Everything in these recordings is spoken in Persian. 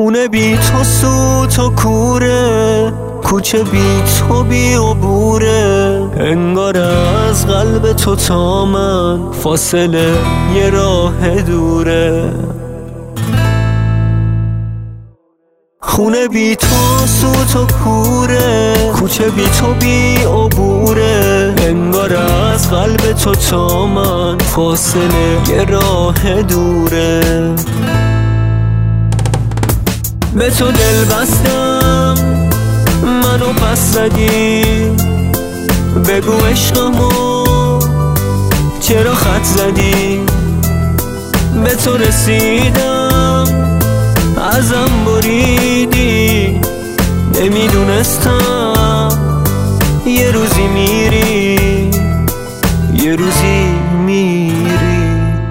خونه بی تو سوت و کوره، کوچه بی تو بی عبوره، انگار از قلب تو تا من فاصله یه راه دوره. خونه بی تو سوت و کوره، کوچه بی تو بی عبوره، انگار از قلب تو تا من فاصله یه راه دوره. به تو دل بستم منو پس زدی، بگو عشقمو چرا خط زدی. به تو رسیدم ازم بریدی، نمیدونستم یه روزی میری، یه روزی میری.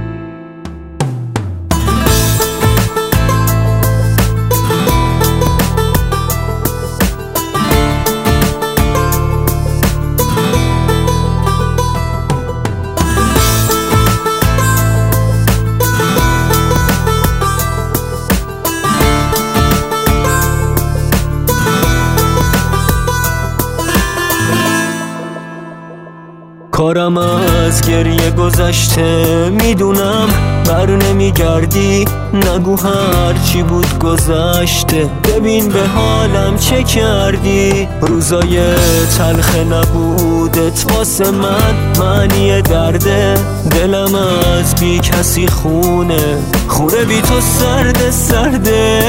کارم از گریه گذشته، میدونم بر نمیگردی، نگو هر چی بود گذشته. ببین به حالم چه کردی، روزای تلخ نبودت واسه من معنی درده. دلم از بی کسی خونه، خونه بی تو سرده سرده.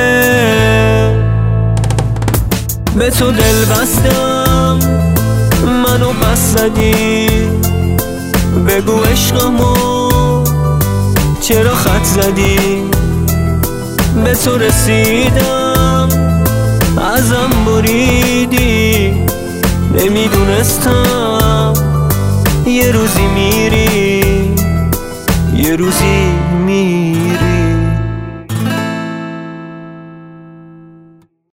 به تو دل بستم منو بس زدی، بگو عشقمو چرا خط زدی. به تو رسیدم ازم بریدی، نمیدونستم یه روزی میری، یه روزی